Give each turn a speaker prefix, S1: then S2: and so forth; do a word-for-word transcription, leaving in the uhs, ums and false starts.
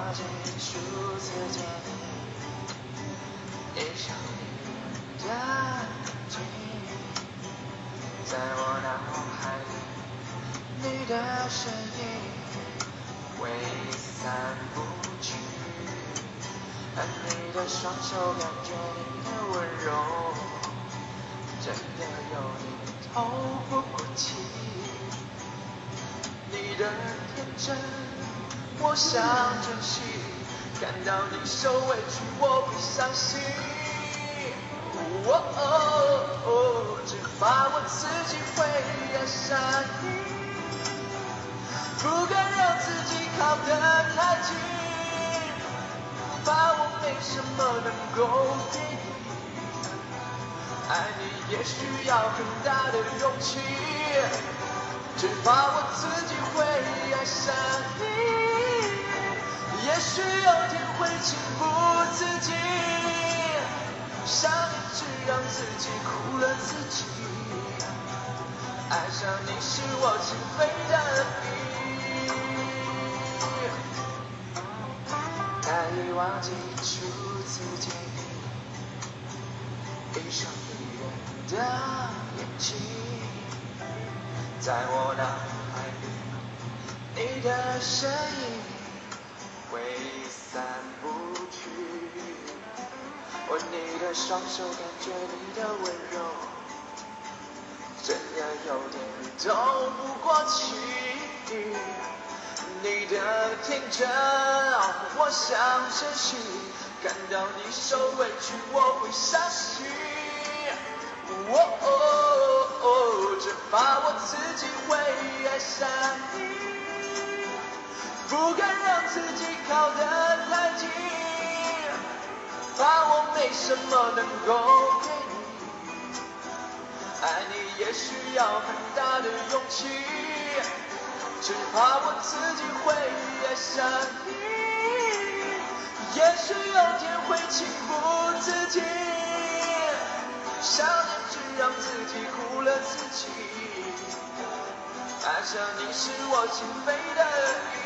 S1: 记初次见你，一双你的记忆，在我脑海里，你的身影挥散不去，而你的双手感觉你的温柔，真的有点透不过气。你的天真，我想珍惜，看到你受委屈，我会伤心。哦哦哦，只怕我自己会爱上你，不敢让自己靠得太近，怕我没什么能够给你，爱你也需要很大的勇气。只怕我自己会爱上你，也许有天会情不自禁，想你只让自己苦了自己，爱上你是我情非得已，难以忘记初次见你，一双迷人的眼睛，在我脑海里，你的身影挥散不去，握你的双手，感觉你的温柔，真的有点透不过气。你的天真，我想珍惜，看到你受委屈，我会伤心。哦哦哦，只怕我自己会爱上你，不敢让自己靠得太近，怕我没什么能够给你，爱你也需要很大的勇气，只怕我自己会爱上你，也许有天会情不自禁，想念只让自己苦了自己，爱上你是我情非得已。